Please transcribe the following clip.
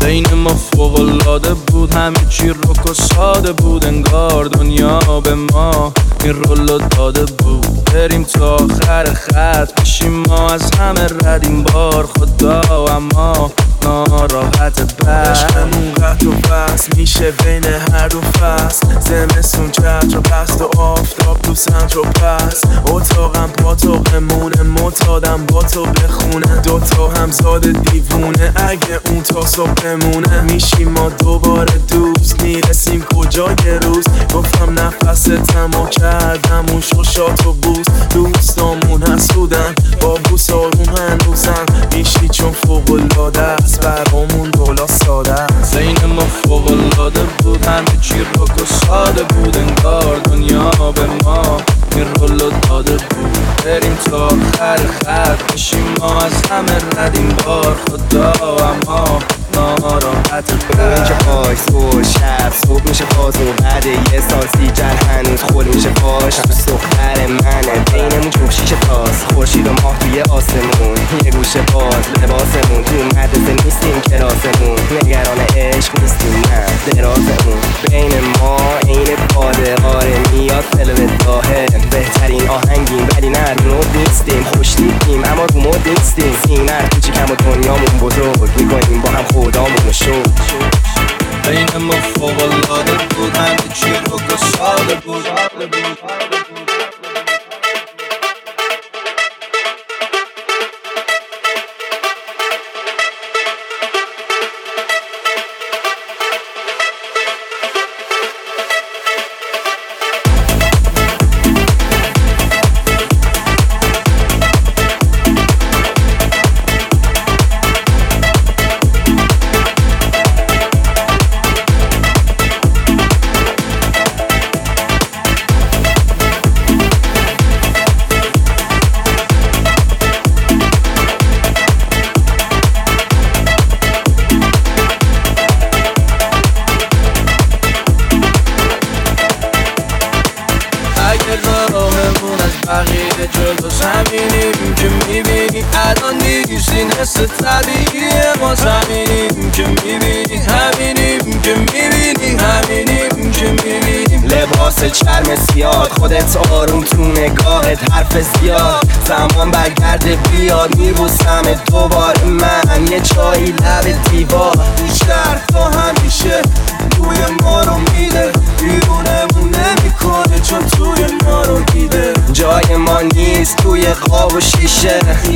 بین ما فوق‌العاده بود، همه چی رک و ساده بود، انگار دنیا به ما این رولو داده بود. بریم تا آخر خط بشیم ما از همه ردیم بار خدا، اما ناراحت عشقمون قطع و بس میشه بین هر دو فصل، زمستون چتر و بست و آفتاب تو سنتر و پس. اتاقم پاتاقمونه، معتادم با تو بخونه، دوتا همزاد دیوونه، اگه اون تا صبح بمونه. میشیم ما دوباره دوست، میرسیم کجا یه روز. گفتم نفستم و کردم اون شوشات و بوس، دوستامون حسودن با بوس آروم هنوزن. میشی چون فوق‌العاده است برامون دولا ساده است. بین ما فوق‌العاده بود، همه چی رک و ساده بود، انگار دنیا به ما این رولو داده بود. بریم تا آخر خط بشیم ما از همه ردیم بار خدا، اما ناراحت اون که پاش صبح شب صبح میشه باز و بعد یه سال سیجل هنوز خول میشه پاش. دوست دختر منه بینمون جفت شیشه تاست، خورشید و ماه توی آسمون، یه گوشه باز لباسمون، تو مدرسه نیستیم کلاسمون، نگران عشق نیستیم نه درازمون. بین ما عین باده آره میاد فلو داهه، بهترین آهنگیم ولی نه رو نیستیم، خوش نیستیم اما رو مود نیستیم. سینر کوچیکم و دنیامون بزرگ میکنیم با هم خدامونو شد. بین ما فوق‌العاده بود، همه چی رک و ساده بود. راهمون از بقیه جلو زمینیم که میبینی الان نیستی، نصف طبیعیه ما زمینیم که میبینی، همینیم که میبینی، همینیم که میبینیم. لباس چرم سیاد خودت آروم تو نگاهت حرف زیاد، زمان برگرده بیاد میبوسم دوباره من، یه چایی لب دیوار. بیشتر تا همیشه توی ما رو میده، بیرونمون نمیکنه چون توی ما رو دیده. جای ما نیست توی قاب و شیشه،